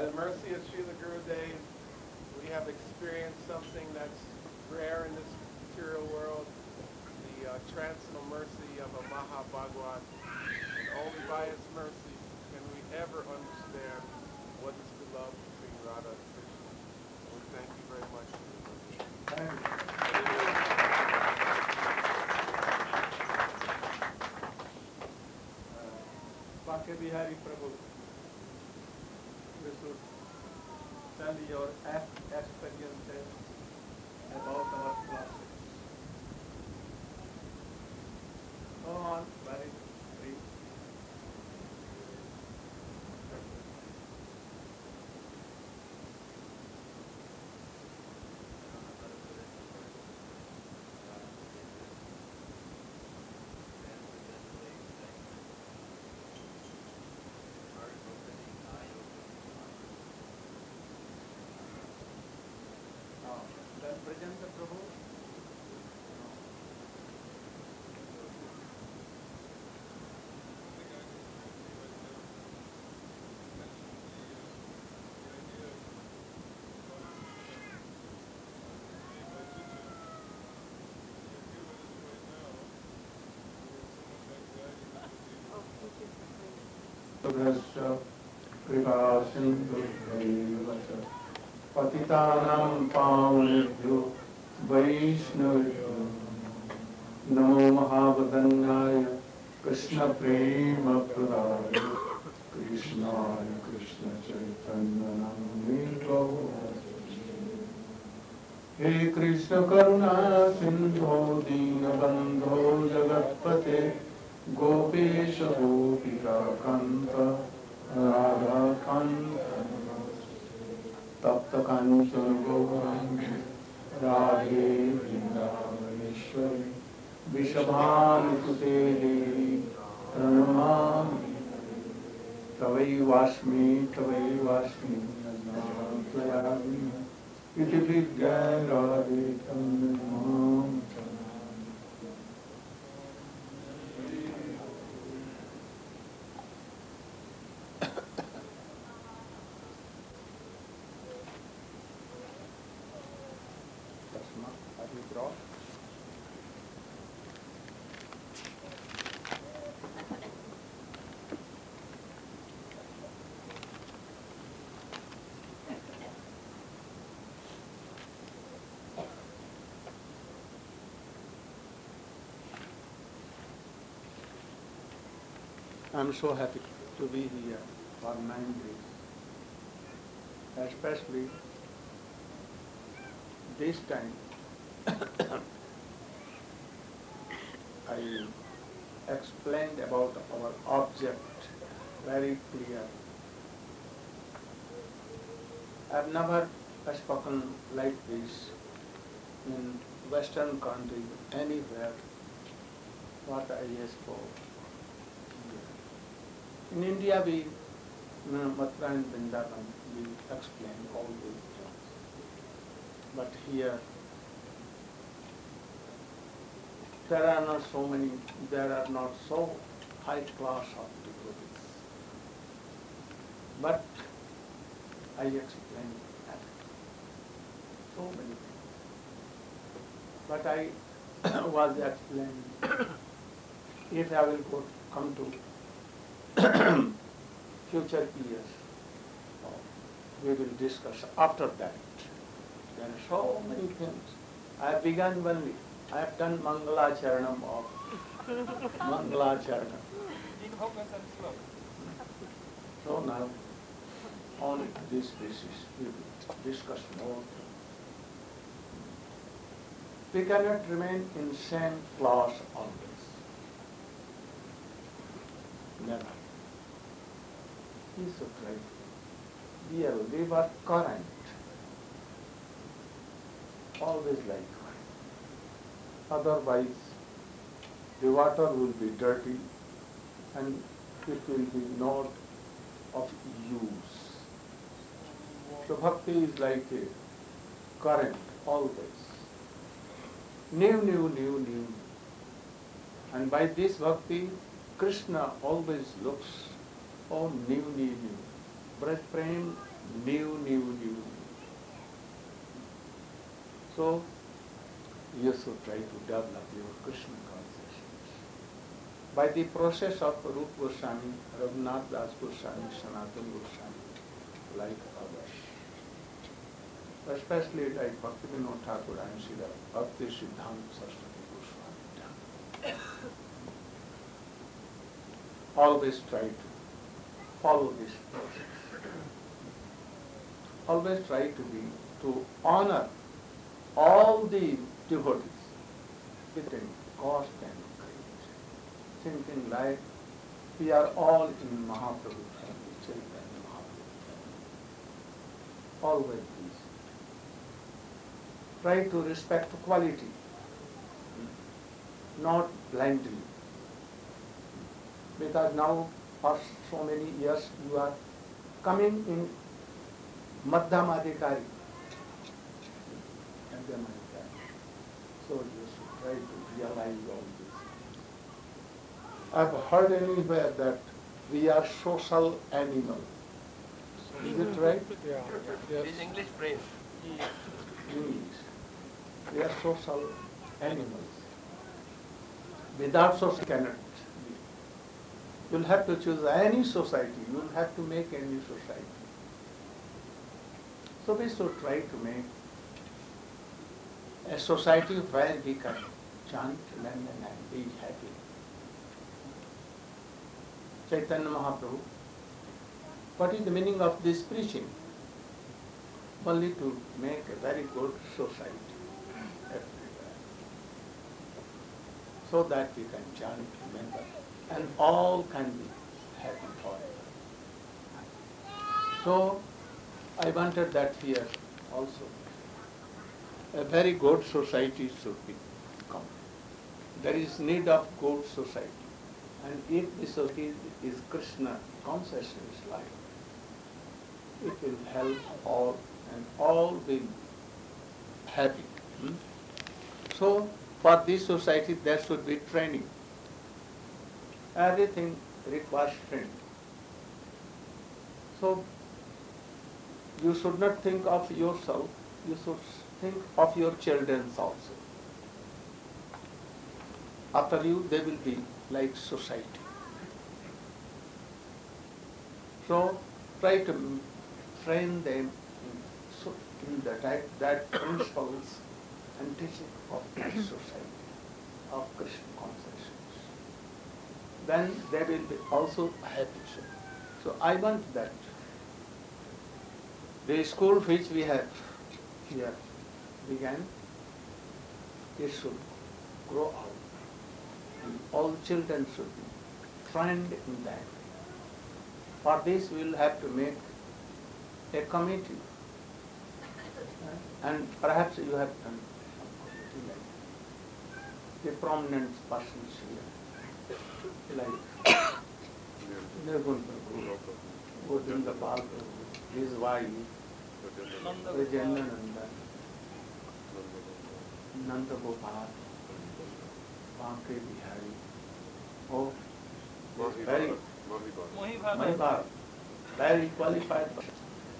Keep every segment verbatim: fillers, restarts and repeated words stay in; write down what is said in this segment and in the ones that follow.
By the mercy of Srila Gurudev, we have experienced something that's rare in this material world, the uh, transcendental mercy of a Mahabhagwan. And only by his mercy can we ever understand what is the love between Radha and Krishna. And we thank you very much. Thank you. Bhakti Bihari Prabhu, we should tell your experiences about our classes. Go on, very brief. Then present the Prabhu. कृपा सिंधु पतितानां पावनेभ्यो वैष्णवेभ्यो नमो महावदन्याय कृष्ण प्रेम प्रदाय कृष्णाय कृष्ण चैतन्य नामिने हे कृष्ण करुणा सिंधो दीनबंधो जगत्पते गोपेश गोपिका कांत राधा कांत तप्त कांचन गौरांगी राधे वृंदावनेश्वरी विषभानुसुते देवी प्रणमामि तवैवास्मि तवैवास्मि नमामि इति विज्ञाय Radhe तन्मयम् I'm so happy to be here for nine days, especially this time. I explained about our object very clear. I've never spoken like this in Western country anywhere. What I spoke. In India, we, you know, Mathura and Vrindavan, we explain all these things. But here, there are not so many, there are not so high class of devotees. But I explain everything. So many things. But I was explaining, if I will go, come to future years, we will discuss after that. There are so many things. I have begun only. I have done Mangalacharanam of Mangalacharanam. So now, on this basis, we will discuss more. We cannot remain in same class always. Never. He should try. Be a river current. Always like current. Otherwise, the water will be dirty and it will be not of use. So bhakti is like a current, always. New, new, new, new. And by this bhakti, Krishna always looks, oh, new, new, new. Braj Prem new, new, new. So, you should try to develop your Krishna consciousness. By the process of Rupa Goswami, Raghunath Das Goswami, Sanatana Goswami, like others. Especially like Bhaktivinoda Thakur and Srila Bhakti Siddhanta Saraswati Goswami. Always try to follow this process. Always try to be, to honor all the devotees with a cost and grace. Thinking like we are all in Mahaprabhu family, Chaitanya Mahaprabhu family. Always this. Try to respect quality, not blindly. Because now for so many years you are coming in Madhyamadikari. So you should try to realize all this. I've heard anywhere that we are social animals. Is it right? Yeah. Yes. This English phrase. English. We are social animals. Without social cannot be. You'll have to choose any society. You'll have to make any society. So we should try to make a society where we can chant, learn and be happy. Chaitanya Mahaprabhu, what is the meaning of this preaching? Only to make a very good society everywhere, so that we can chant, remember, and all can be happy forever. So, I wanted that here also. A very good society should be come. There is need of good society. And if the society is Krishna consciousness life, it will help all and all will be happy. Hmm? So, for this society there should be training. Everything requires training. So, you should not think of yourself, you should think of your children also. After you, they will be like society. So, try to train them in, so in the type, that principles and teaching of that society, of Krishna consciousness. Then they will be also happy. So, I want that the school which we have here began, it should grow out. And all children should be trained in that way. For this we will have to make a committee. And perhaps you have done some committee like the prominent persons here, like Nirgunta Guru, Govinda Pal, his wife, Vijayendra Nanda, Nanda Gopal, Banke Bihari. Oh, very Mahibharat, very qualified person.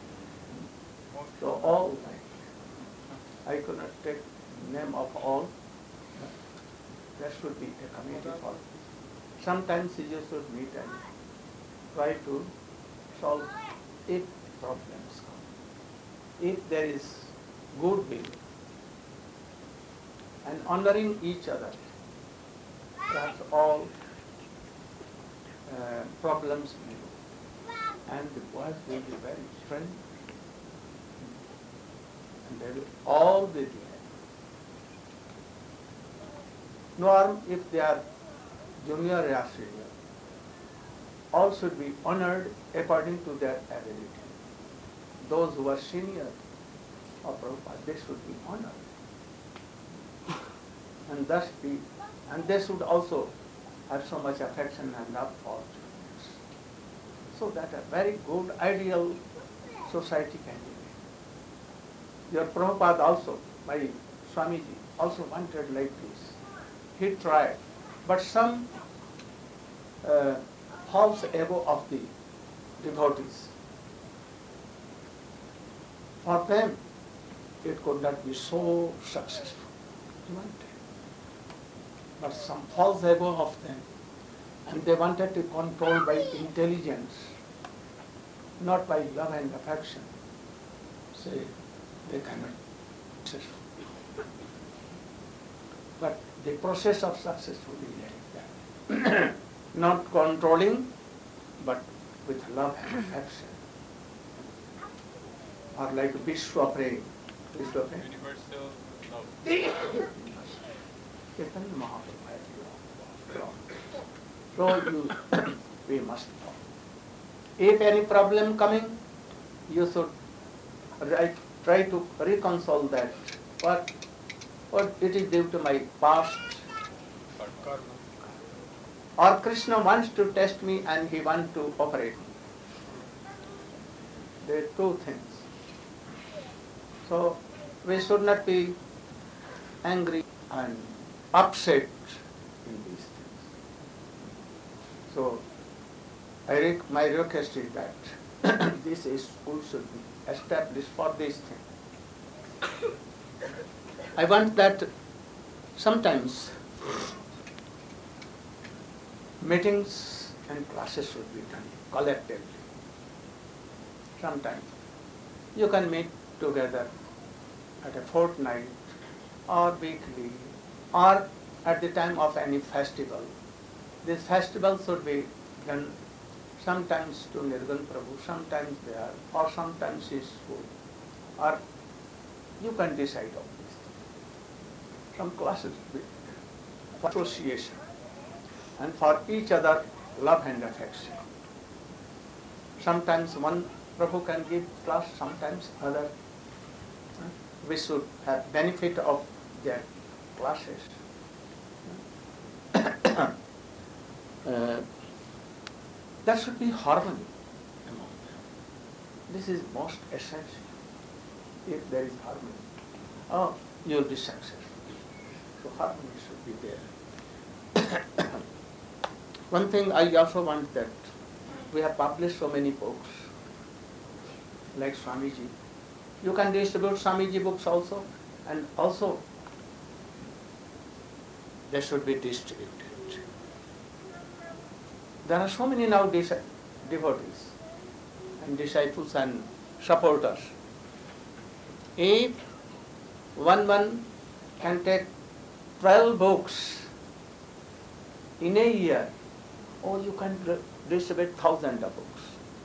So all, I could not take name of all. There should be a committee for this. Sometimes you should meet and try to solve if problems come. If there is goodwill and honoring each other, perhaps all uh, problems may go. And the boys will be very friendly. And they will all be happy. Nor if they are junior or senior, all should be honored according to their ability. Those who are senior of Prabhupada, they should be honored. And thus be, and they should also have so much affection and love for students. So that a very good, ideal society can be made. Your Prabhupada also, my Swamiji, also wanted like this. He tried. But some uh, false ego of the devotees For them, it could not be so successful. You want it. But some false ego of them, and they wanted to control by intelligence, not by love and affection. Say, they cannot be successful. But the process of success will be like that. Not controlling, but with love and affection. Or like Vishwa praying. Vishwa praying. Universal love. Chaitanya Mahaprabhu. So you, we must know. If any problem coming, you should right, try to reconcile that. What, what it is due to my past. Karma. Or Krishna wants to test me and he wants to operate me. There are two things. So we should not be angry and upset in these things. So I rec- my request is that this is school should be established for this thing. I want that sometimes meetings and classes should be done collectively. Sometimes you can meet together at a fortnight or weekly or at the time of any festival. This festival should be done sometimes to Nirgun Prabhu, sometimes there, or sometimes his school. Or you can decide on this thing. Some classes be for association and for each other love and affection. Sometimes one Prabhu can give class, sometimes other. We should have benefit of their classes. uh, there should be harmony among them. This is most essential. If there is harmony, oh, you will be successful. So harmony should be there. One thing I also want that we have published so many books, like Swamiji. You can distribute Swamiji books also, and also they should be distributed. There are so many now devotees and disciples and supporters. If one one can take twelve books in a year, or you can distribute thousands of books.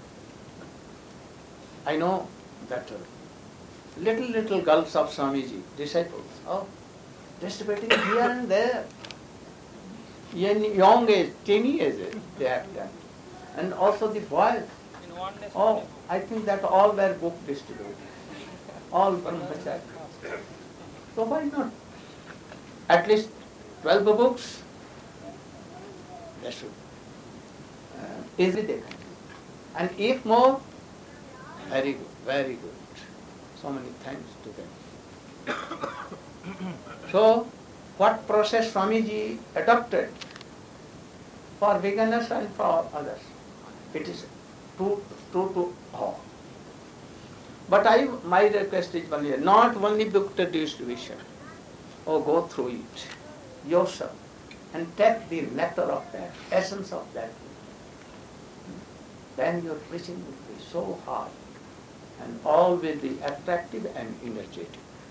I know that uh, little, little girls of Swamiji, disciples, oh, distributing here and there. In young age, teeny age, they have done. And also the boys, In one day, oh, I think that all were book distributed. All brahmachari. So why not? At least twelve books, they should. Uh, easily they can do. And if more, very good, very good. So many thanks to them. So, what process Swamiji adopted for beginners and for others? It is true, true to all. But I, my request is only, not only book the distribution. Oh, go through it yourself and take the nectar of that, essence of that. Then your preaching will be so hard and all will be attractive and energetic.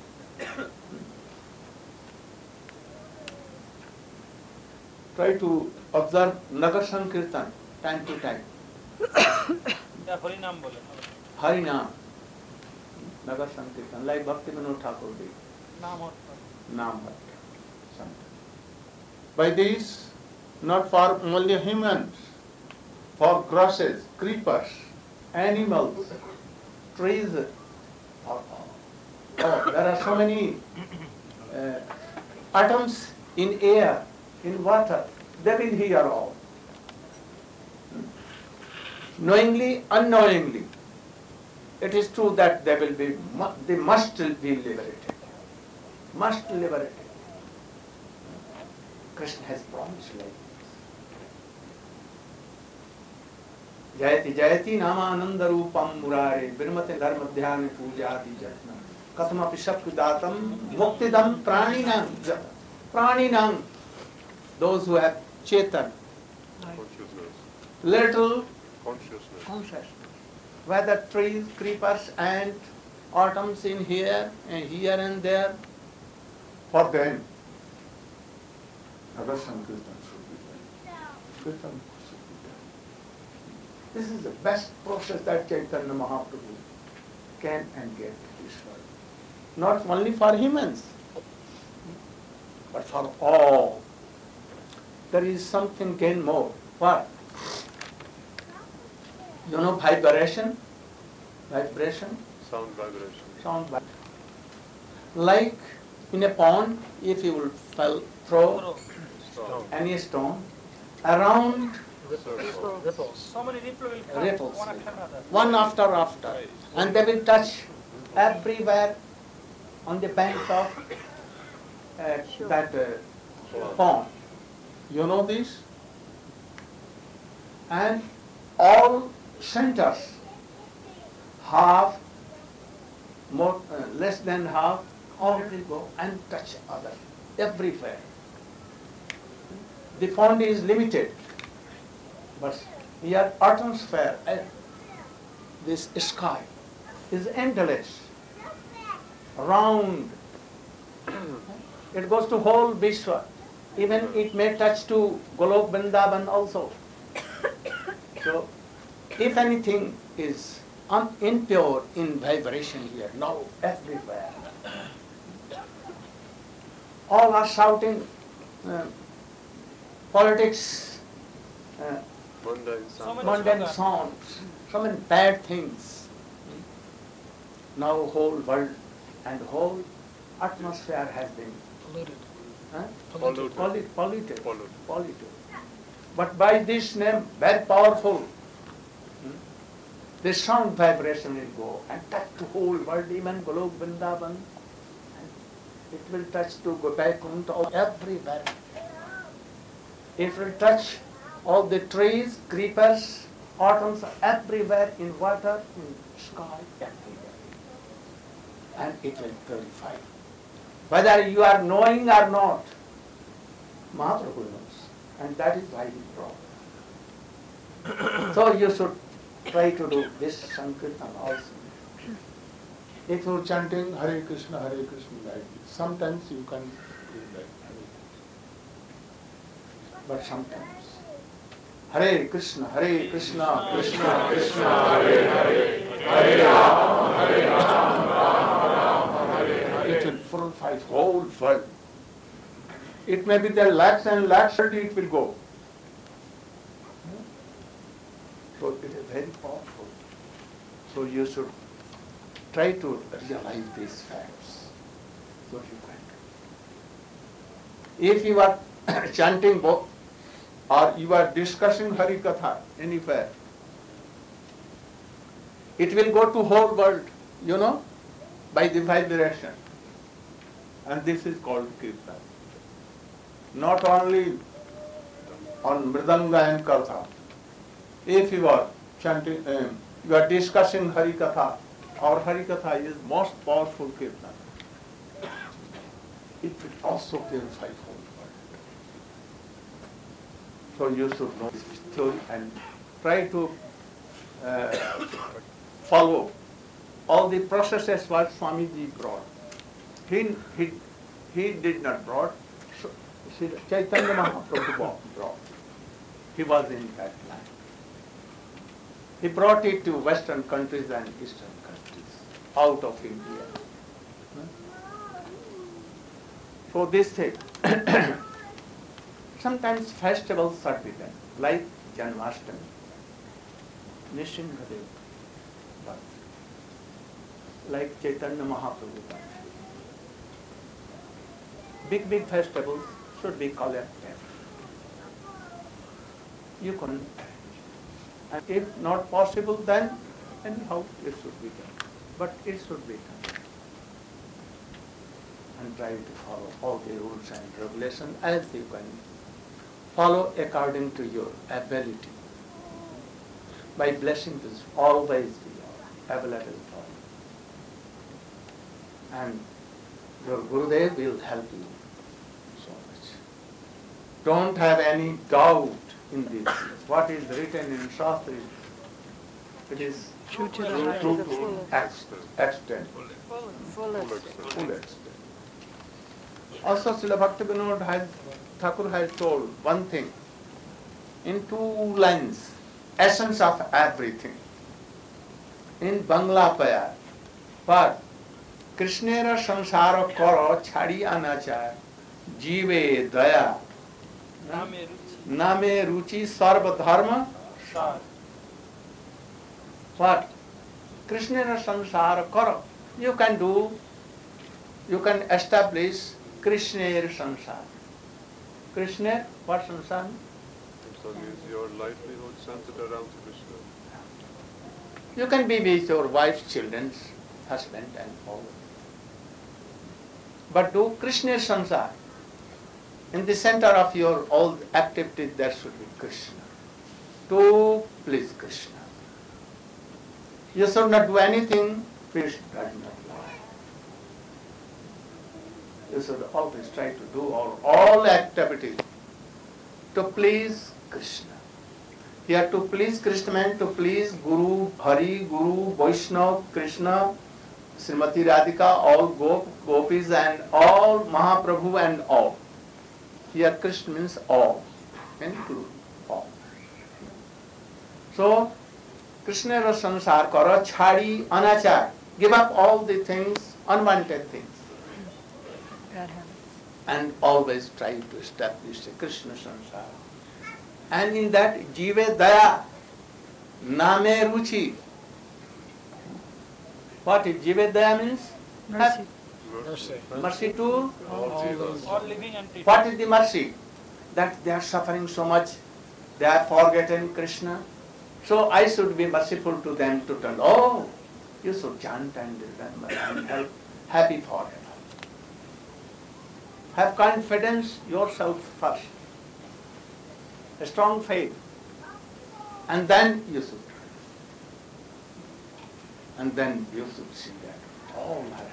Try to observe Nagar Sankirtan time to time. Yeah, Hari Naam bole. Harinam, Nagar Sankirtan, like Bhakti Vinod Thakur did. Naam aur Naam Bhatta, something. By this, not for only humans, for grasses, creepers, animals, trees, oh, oh, there are so many uh, atoms in air, in water, they will hear all. Knowingly, unknowingly, it is true that they will be, they must be liberated. Must liberate. Krishna has promised like this. जयति जयति नामानंद रूपम मुरारे विरमते धर्म ध्यान पूजादि जत्न कथमपि शक्तिदातम मुक्तिदम प्राणिनां जत प्राणिनां those who have chetan Consciousness. little Consciousness. consciousness whether trees creepers and autumns in here and here and there for them Bhagavad Sankirtan should be done. Kirtan should be done. This is the best process that Chaitanya Mahaprabhu can and get this world. Not only for humans, but for all. There is something gain more. What? You know vibration? Vibration? Sound vibration. Sound vibration. Like in a pond, if you will fell, throw Sound. any stone around Circle. So many ripples will come, ripples, one after another. one after after, and they will touch everywhere on the banks of uh, that uh, pond. You know this? And all centers, half, more, uh, less than half, all will go and touch other, everywhere. The pond is limited, but here atmosphere, uh, this sky is endless, round. It goes to whole Vishwa. Even it may touch to Golok Vrindavan also. So, if anything is un- impure in vibration here, now everywhere. All are shouting uh, politics, uh, Mundane So sound. many mundane slogans. songs, so many bad things. Now whole world and whole atmosphere has been huh? Polluted. Polluted. Polluted. Polluted. Polluted. But by this name, very powerful, hmm, the sound vibration will go and touch the whole world, even Golok Vrindavan. And it will touch to Gopaikunt, or everywhere. It will touch all the trees, creepers, autumns, everywhere, in water, in sky, everywhere. And it will purify. Whether you are knowing or not, Mahaprabhu knows. And that is why he brought. So you should try to do this Sankirtan also. If you are chanting Hare Krishna, Hare Krishna like this, sometimes you can do that. But sometimes Hare Krishna, Hare Krishna, Krishna Krishna, Hare Hare, Hare Rama, Hare Rama, Rama Rama, Hare Hare. It will purify whole world. It may be there lakhs and lakhs, it will go. So it is very powerful. So you should try to realize these facts. So you can. If you are chanting both, or you are discussing Hari Katha anywhere, it will go to whole world, you know, by the vibration. And this is called Kirtan. Not only on Mridanga and Katha. If you are chanting, um, you are discussing Hari Katha, our Hari Katha is most powerful Kirtan. It will also purify whole world. So you should know this theory and try to uh, follow all the processes what Swamiji brought. He, he, he did not brought, so, see, Chaitanya Mahaprabhu brought. He was in that land. He brought it to Western countries and Eastern countries, out of India. So this thing, sometimes festivals are begun, like Janmashtami, Nishingadev birth, like Chaitanya Mahaprabhu birth. Big, big festivals should be collected. You can arrange. And if not possible, then anyhow it should be done. But it should be done. And try to follow all the rules and regulations as you can follow according to your ability. My blessing will always be available for you. And your Gurudev will help you so much. Don't have any doubt in this. What is written in Shastra, it is True to the true heart, to to the fullest. ex- extent. Fullest. Full extent. Also, Srila Bhaktivinoda has, Thakur has told one thing in two lines, essence of everything. In Bangla Payar, but Krishnera samsara karo chhadi anachar jive daya name Ruchi name ruchi sarva dharma. सार What? Krishnera samsara karo. You can do, you can establish Krishnera samsara. Krishna, what samsara? So is your livelihood centered around Krishna? You can be with your wife, children, husband and all. But do Krishna samsara. In the center of your all activities there should be Krishna. To please Krishna. You should not do anything which does not lie. You should always try to do all, all activities to please Krishna. Here to please Krishna meant to please Guru, Hari, Guru, Vaishnava, Krishna, Srimati Radhika, all Gop, Gopis and all Mahaprabhu and all. Here Krishna means all, include all. So, Krishna ra sansar kara chhadi anachar. Give up all the things, unwanted things. Bad habits. And always try to establish a Krishna sansar. And in that jive daya, name ruchi. What is jive daya means? Mercy. Mercy. Mercy to All jivas. all living entities. what is the mercy? That they are suffering so much, they are forgotten Krishna. So I should be merciful to them to tell, oh, you should chant and remember and help, happy forever. Have confidence yourself first. A strong faith. And then you should. And then you should see that all are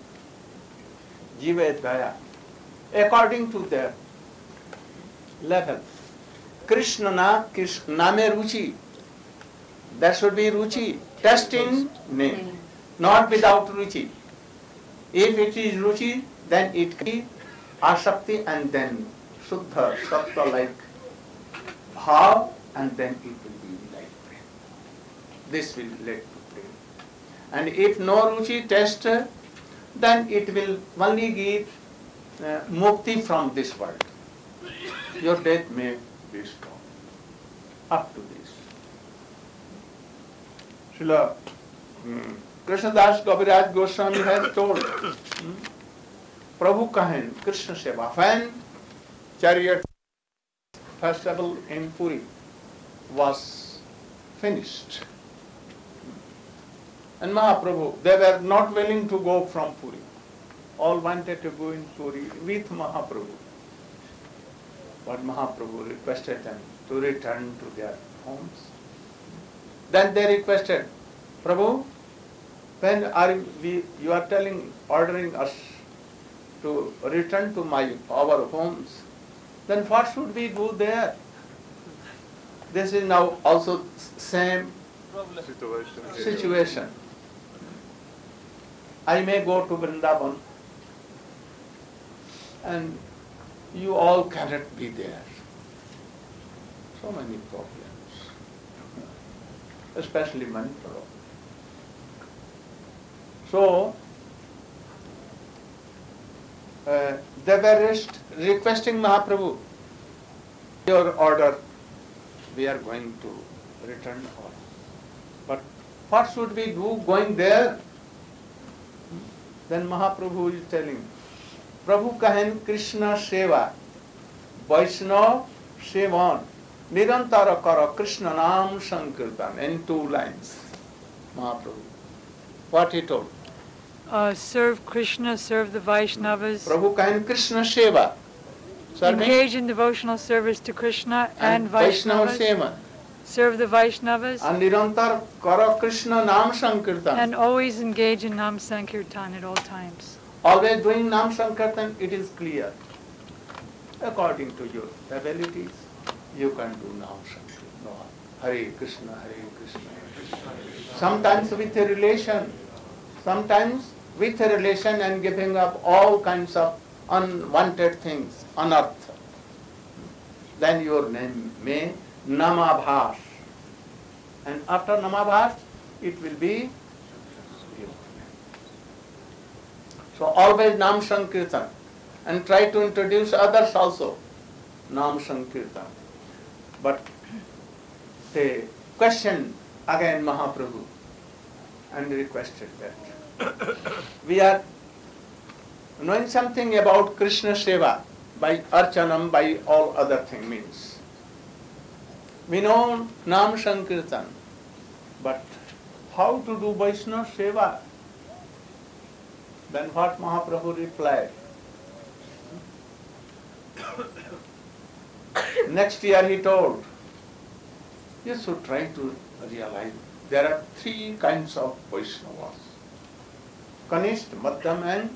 Jive Daya. According to their level. Krishna na Krishna name ruchi. There should be ruchi. Test in name. Not without ruchi. If it is ruchi, then it can be asakti and then Suddha, Sattva like bhav and then it will be like prem. This will lead to prem. And if no ruchi test, then it will only give uh, mukti from this world. Your death may be stopped. Up to this. Srila hmm, Krishnadas Kaviraj Goswami has told, hmm, Prabhu Kahan, Krishna Seva, when chariot festival in Puri was finished, and Mahaprabhu, they were not willing to go from Puri. All wanted to go in Puri with Mahaprabhu. But Mahaprabhu requested them to return to their homes. Then they requested, Prabhu, when are we, you are telling, ordering us to return to my our homes, then what should we do there? This is now also same Problem. Situation. situation. I may go to Vrindavan and you all cannot be there. So many problems, especially money problem. So, uh, they were rest, requesting Mahaprabhu, your order, we are going to return all. But what should we do going there? Then Mahaprabhu is telling, Prabhu kahen Krishna seva, Vaishnava sevan, nirantara kara Krishna nam sankirtan, in two lines. Mahaprabhu. What he told? Uh, serve Krishna, serve the Vaishnavas, Prabhu kahen Krishna seva, serving engage in devotional service to Krishna and, and Vaishnava Vaishnavas, seva, serve the Vaishnavas, and nirantar karo Krishna Nam Sankirtan. and always engage in Nam Sankirtan at all times. Always doing Nam Sankirtan, it is clear. According to your abilities, you can do Nam Sankirtan. No. Hare Krishna, Hare Krishna, Krishna. Sometimes with a relation, sometimes with a relation and giving up all kinds of unwanted things, unearth. Then your name may Namabhas. And after Namabhas, it will be your name. So always Nam Sankirtan. And try to introduce others also. Nam Sankirtan. But they questioned again Mahaprabhu and requested that we are knowing something about Krishna Seva by Archanam, by all other things means. We know Nam Sankirtan, but how to do Vaishnava Seva? Then what Mahaprabhu replied? Next year he told, you should try to realize there are three kinds of Vaishnavas. Kanishta, Madhyam and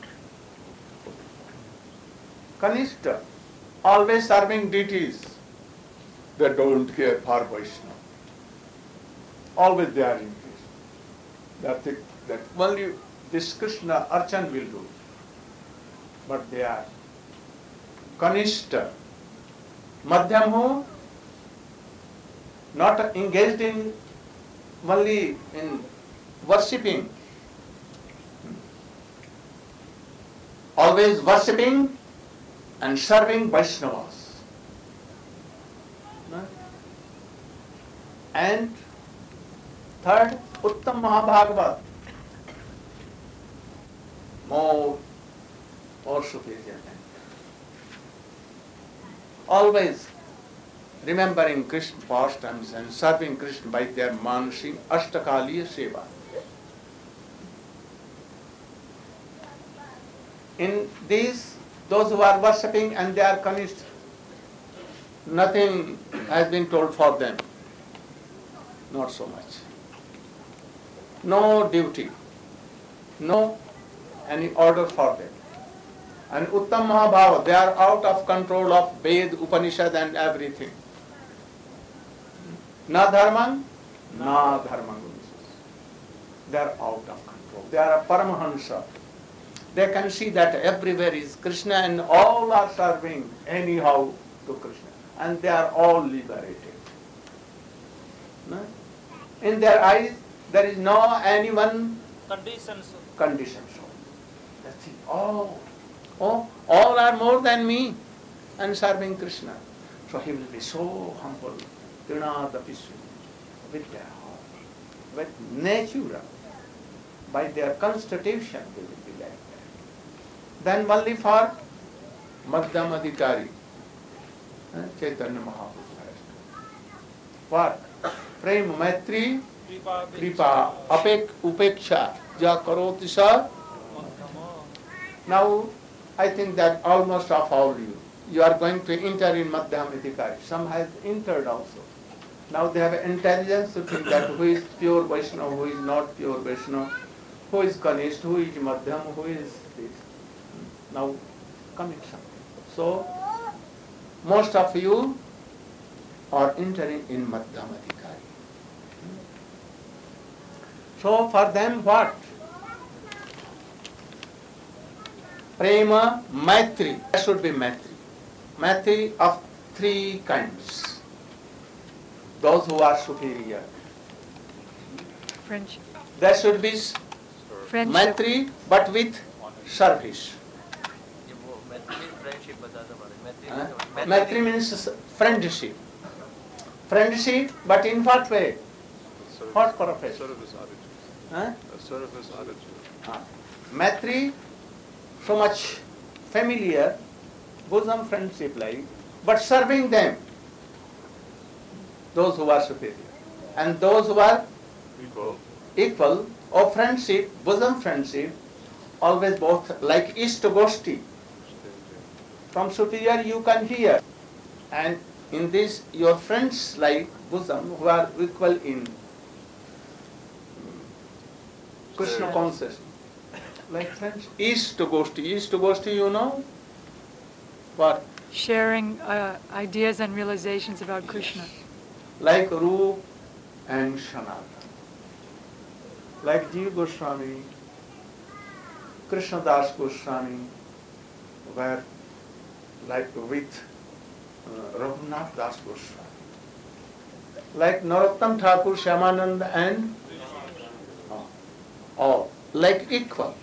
Kanishta, always serving deities. They don't care for Vaishnava. Always they are in peace. They think that only this Krishna Archan will do. But they are Kanishta. Madhyam who? Not engaged in only in worshipping. Always worshipping and serving Vaishnavas. No? And third, Uttam Mahabhagavat. More, more superior. Always remembering Krishna pastimes and serving Krishna by their manasi Ashtakaliya Seva. In these, those who are worshipping and they are Kanishta, nothing has been told for them. Not so much. No duty, no any order for them. And Uttam Mahabhava, they are out of control of Ved, Upanishad and everything. Na dharman, na dharman. They are out of control. They are a Paramahansa. They can see that everywhere is Krishna and all are serving anyhow to Krishna. And they are all liberated. No? In their eyes, there is no anyone Conditions. condition. So that's it. Oh, oh, all are more than me and serving Krishna. So he will be so humble. Trinadapisu, with their heart, with nature, by their constitution they will be like that. Then only for Madhyam Adhikari, eh, Chaitanya Mahaprabhu. What? Prem, Maitri, Kripa, Kripa, Apek, Upeksha, Ja Karoti Sa. Now, I think that almost of all you, you are going to enter in Madhyam Adhikari. Some has entered also. Now they have intelligence to think that who is pure Vaishnava, who is not pure Vaishnava, who is Kanishta, who is Madhyam, who is this. Now coming something. So most of you are entering in Madhyam Adhikari. So for them what? Prema, Maitri. There should be Maitri. Maitri of three kinds. Those who are superior. Friendship. There should be Friendship. Maitri, but with service. Huh? Maitri means friendship. Friendship, but in what way? Service, What purpose? service attitude. Huh? A service attitude. Huh. Maitri, so much familiar, bosom friendship like, but serving them, those who are superior. And those who are Equal. equal, or friendship, bosom friendship, always both, like Ishta Goshti. From superior you can hear, and in this your friends like bosom who are equal in Krishna consciousness. Like friends, East Goshti. East Goshti, you know? What? Sharing uh, ideas and realizations about Krishna. Like Rup and Sanatana. Like Jiva Goswami, Krishna Das Goswami, were like with uh, Raghunath Das Goswami. Like Narottam Thakur, Shyamananda and oh, all like equal.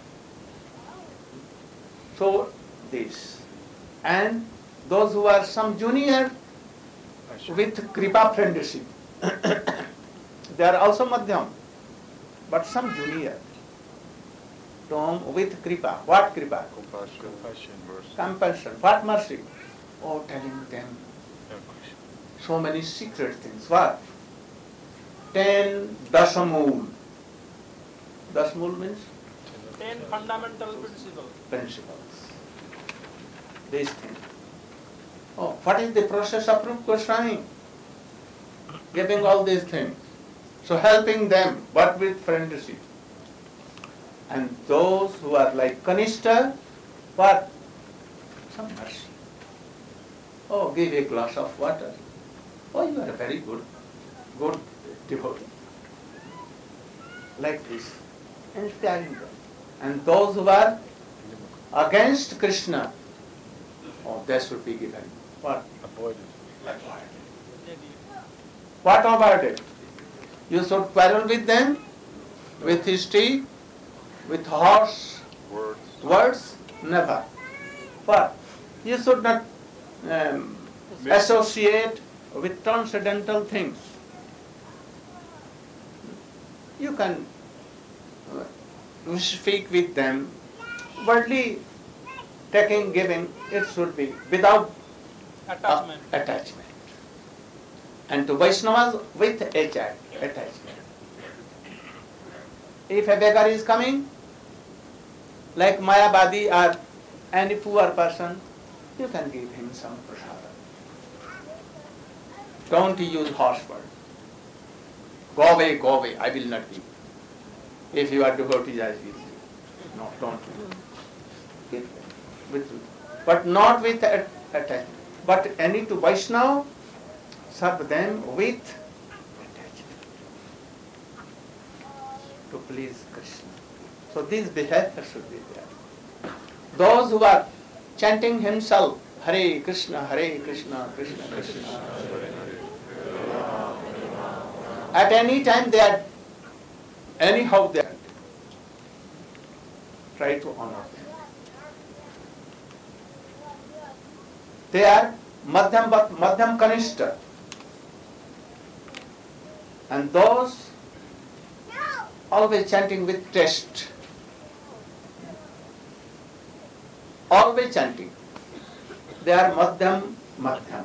So this. And those who are some junior with Kripa friendship, they are also Madhyam, but some junior. To whom with Kripa. What Kripa? Compassion, compassion, mercy. Compassion. What mercy? Oh, telling them so many secret things. What? Ten dasamul. Dasamul means Ten fundamental principles. principles. These things. Oh, what is the process of Rupa Goswami? Giving all these things. So helping them, but with friendship. And those who are like Kanishta, what? Some mercy. Oh, give a glass of water. Oh, you are a very good, good devotee. Like this. Inspiring them. And those who are against Krishna, oh, they should be given. What? Avoided. Avoided. What avoided? You should quarrel with them, with history, with harsh Words. words? Never. What? You should not um, associate with transcendental things. You can uh, speak with them, worldly taking, giving, it should be without Attachment. uh, attachment. And to Vaishnavas with atta- attachment. If a beggar is coming, like Mayavadi or any poor person, you can give him some prasada. Don't use harsh words. Go away, go away, I will not give. If you are devotees, I will give. No, don't give them. With, but not with at- attachment. But any to Vaishnava, serve them with attachment. To please Krishna. So this behavior should be there. Those who are chanting himself, Hare Krishna, Hare Krishna, Krishna Krishna, Hare Hare. At any time they are, anyhow they are. Try to honor them. They are Madhyam, Madhyam Kanishta. And those always chanting with taste. Always chanting. They are Madhyam, Madhyam.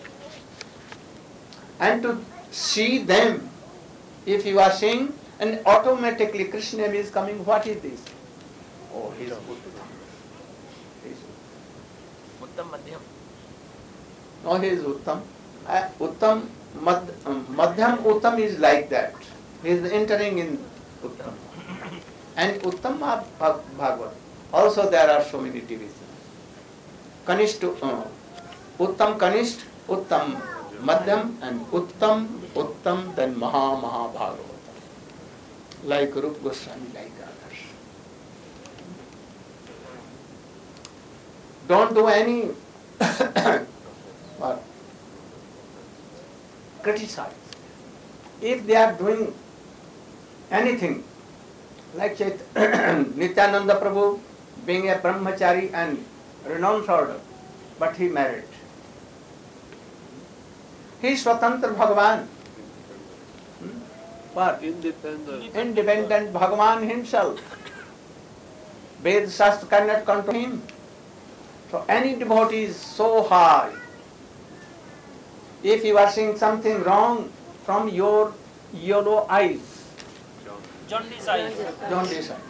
And to see them, if you are seeing, and automatically Krishna is coming, what is this? Oh, he is Uttam. He is Uttam Madhyam. No, he is Uttam. Uh, Uttam, Mad, um, Madhyam Uttam is like that. He is entering in Uttam. And Uttam Bhag- Bhagavad. Also there are so many divisions. Kanisht, uh, Uttam Kanisht, Uttam Madhyam, and Uttam, Uttam, then Maha Maha Bhagavatam. Like Rupa Goswami, like others. Don't do any what? Criticize. If they are doing anything, like Chait- Nityananda Prabhu being a brahmachari and renounced order, but he married. He is Swatantra Bhagavan. Hmm? What? Independent. Independent Bhagavan himself. Ved Shastra cannot control him. So any devotee is so high. If you are seeing something wrong from your yellow eyes, Jaundice eyes. don't decide.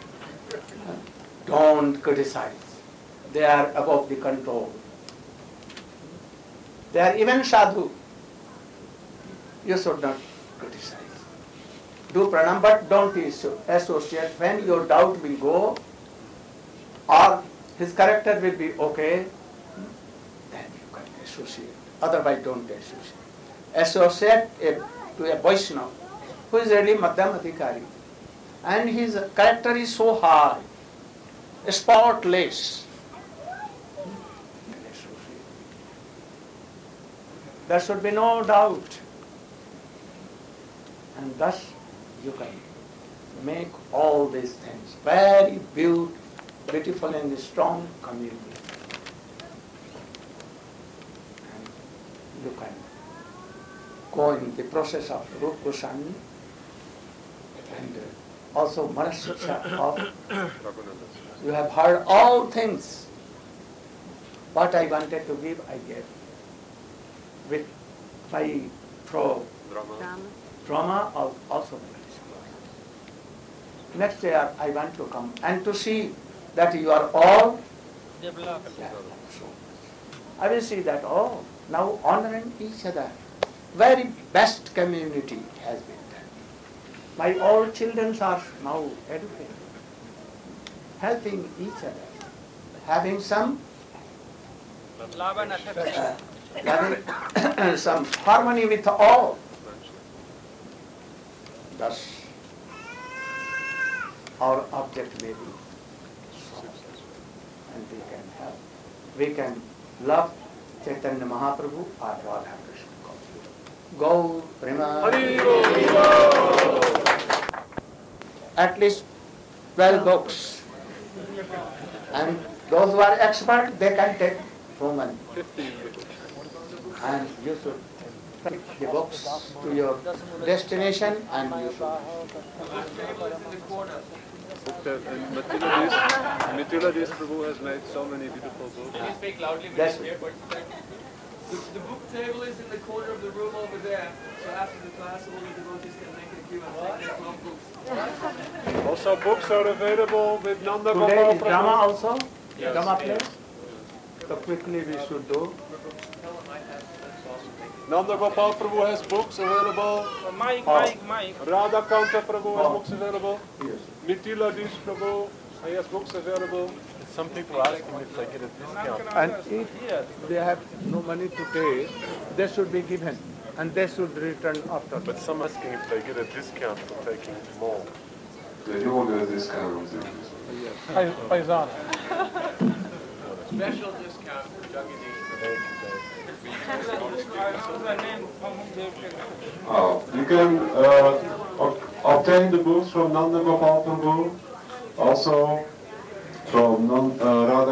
Don't criticize. They are above the control. They are even sadhu. You should not criticize. Do pranam, but don't associate. When your doubt will go, or his character will be okay, then you can associate. Otherwise, don't associate. Associate a, to a Vaishnava who is really Madhyam Adhikari, and his character is so high, spotless. There should be no doubt. And thus you can make all these things very beautiful, beautiful and strong community. And you can go in the process of Rupa Goswami and also Manasya of you have heard all things. What I wanted to give, I gave. With my throw Drama. drama al- also. Next year I want to come and to see that you are all. Develop. Yeah, so I will see that oh now honoring each other. Very best community has been done. My all children are now educated, helping each other, having some Love and affection. uh, having some harmony with all. Thus, our object may be solved, and we can help. We can love Chaitanya Mahaprabhu or Radha Krishna. Go, Prema. At least twelve books, and those who are expert, they can take Roman. And you should take the books to your destination, and you should. And Mithila Mithila Desh Prabhu has made so many beautiful books. Can you speak loudly when That's you hear what the, the book table is in the corner of the room over there. So after the class, all the devotees can make a queue and take their twelve books. Also books are available with Nanda Today Gopal is drama Prabhu. also? Yes. Drama play? So quickly we should do. Tell them I have that's awesome. Thank you. Nanda Gopal Prabhu has books available. Uh, Mike, Oh. Mike, Mike. Radha Kanta Prabhu has Oh. books available. Yes. Mithila Desh Prabhu he has books available. Some people ask them if they get a discount. And if they have no money to pay, they should be given, and they should return after. But some asking if they get a discount for taking more. They do want a discount. Paisana. Special discount for Jagadish. Oh, you can uh, ob- obtain the books from Nanda Gopal Prabhu, also from Nan- uh, Radha.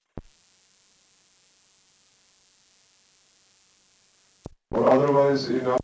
Or otherwise, you know.